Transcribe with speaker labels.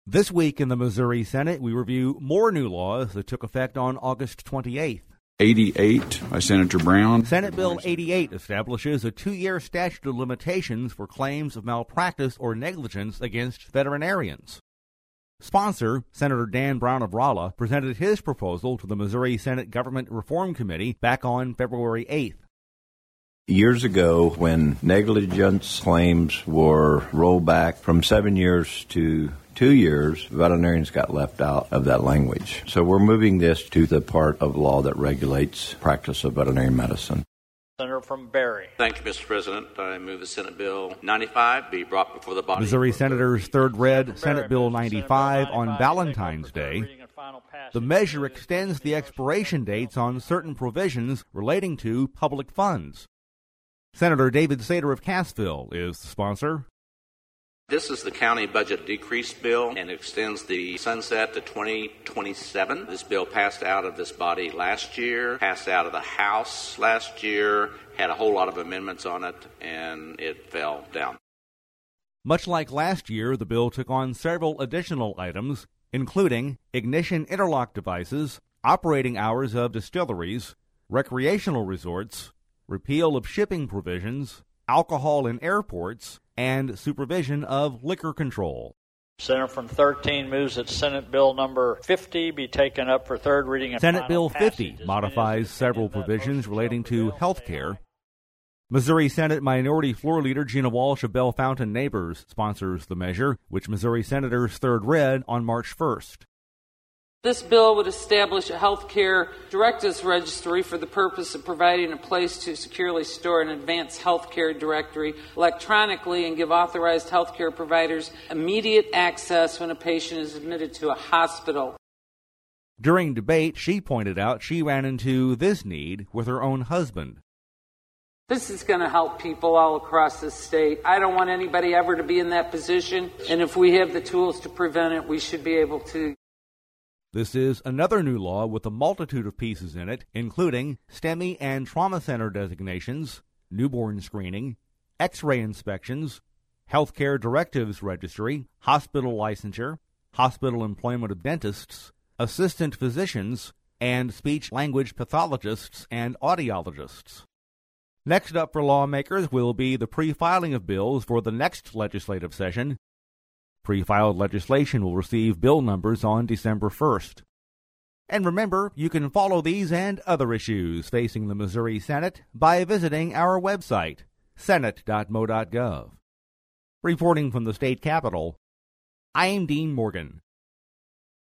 Speaker 1: This week in the Missouri Senate, we review more new laws that took effect on August 28th.
Speaker 2: 88 by Senator Brown.
Speaker 1: Senate Bill 88 establishes a 2-year statute of limitations for claims of malpractice or negligence against veterinarians. Sponsor, Senator Dan Brown of Rolla, presented his proposal to the Missouri Senate Government Reform Committee back on February 8th.
Speaker 3: Years ago, when negligence claims were rolled back from 7 years to 2 years, veterinarians got left out of that language. So we're moving this to the part of law that regulates practice of veterinary medicine.
Speaker 4: Senator from Barry.
Speaker 5: Thank you, Mr. President. I move that Senate Bill 95 be brought before the body.
Speaker 1: Missouri Senators third read Senate Bill 95 on Valentine's Day. The measure extends the expiration dates on certain provisions relating to public funds. Senator David Sater of Cassville is the sponsor.
Speaker 5: This is the county budget decrease bill and extends the sunset to 2027. This bill passed out of this body last year, passed out of the House last year, had a whole lot of amendments on it, and it fell down.
Speaker 1: Much like last year, the bill took on several additional items, including ignition interlock devices, operating hours of distilleries, recreational resorts, repeal of shipping provisions, alcohol in airports, and supervision of liquor control.
Speaker 4: Senator from 13 moves that Senate Bill number 50 be taken up for third reading.
Speaker 1: Senate Bill 50 modifies several provisions relating to health care. Missouri Senate Minority Floor Leader Gina Walsh of Bellefontaine Neighbors sponsors the measure, which Missouri Senators third read on March 1st.
Speaker 6: This bill would establish a health care directives registry for the purpose of providing a place to securely store an advanced health care directory electronically and give authorized health care providers immediate access when a patient is admitted to a hospital.
Speaker 1: During debate, she pointed out she ran into this need with her own husband.
Speaker 6: This is going to help people all across the state. I don't want anybody ever to be in that position, and if we have the tools to prevent it, we should be able to.
Speaker 1: This is another new law with a multitude of pieces in it, including STEMI and trauma center designations, newborn screening, X-ray inspections, healthcare directives registry, hospital licensure, hospital employment of dentists, assistant physicians, and speech-language pathologists and audiologists. Next up for lawmakers will be the pre-filing of bills for the next legislative session. Pre-filed legislation will receive bill numbers on December 1st. And remember, you can follow these and other issues facing the Missouri Senate by visiting our website, senate.mo.gov. Reporting from the state capitol, I'm Dean Morgan.